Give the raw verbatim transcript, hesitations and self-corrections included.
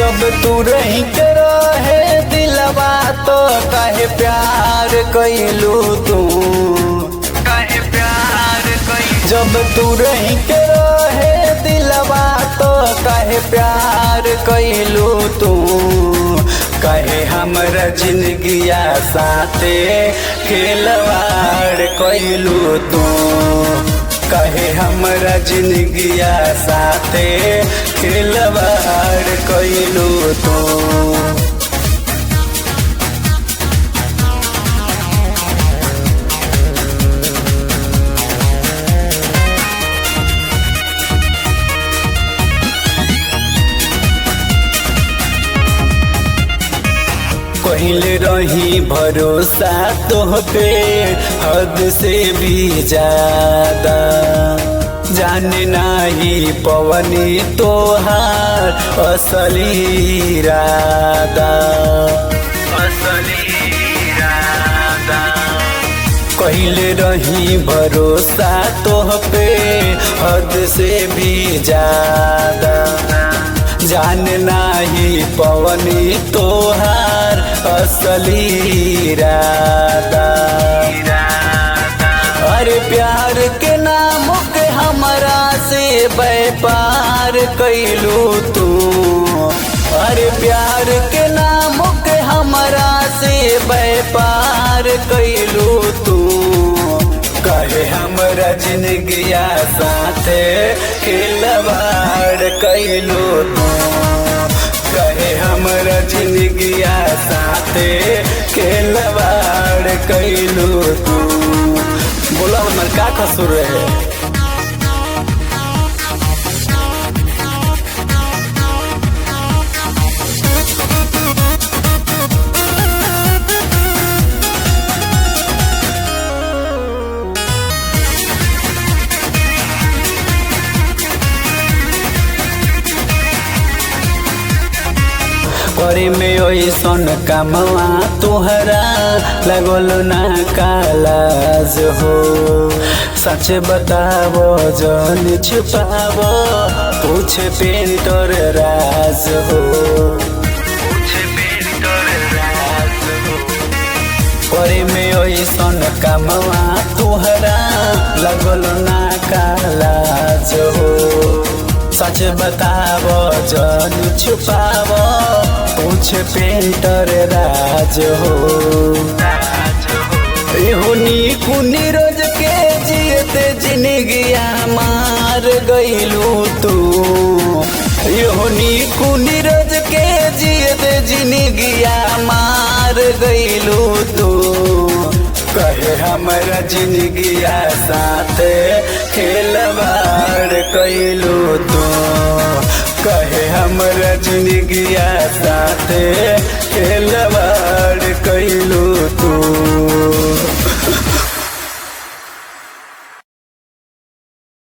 जब तू रही के रहे दिलवा तो काहे प्यार कैलू तू, काहे प्यार कैलू। जब तू रही के रहे दिलवा तो काहे प्यार कैलू तू, काहे हमरा जिंदगिया साथे खिलवाड़ कैलू तू, काहे हमरा जिंदगिया साथे खिलवाड़ कैलू तू। पहले रही भरोसा तोहपे हद से भी ज्यादा, जाने नाही पवनी तोहार असली इरादा, असली इरादा। पहले रही भरोसा तोहपे हद से भी ज्यादा, जान नाही पवनी तोहार असली इरादा। अरे प्यार के नाम के हमरा से व्यापार कैलू तू, अरे प्यार के नाम के हमरा से व्यापार कैलू तू, कहे हमरा जिंदगिया साथे खिलवाड़ कैलू तू, कहे हमरा जिंदगिया साथे खिलवाड़ कैलू तू। बोला हमर का कसूर है? करे में ओइसन कामवा तोहरा लगल ना कालाज हो, सच बतावो जन छुपावो पूछ पेंटर राज हो, पूछ पेंटर राज हो। करे में ओइसन कामवा तोहरा लगल ना कालाज हो, सच बतावो जन छुपावो पूछ पेंटर राज हो। एहो नीकू नीरज के जियते जिंदगिया मार गईलू तू, एहो नीकू नीरज के जियते जिंदगिया मार गईलू तू, कहे हमरा जिंदगिया साथे खिलवाड़ कैलू तू, कहे हमरा जिंदगिया साथे खिलवाड़ कैलू तू।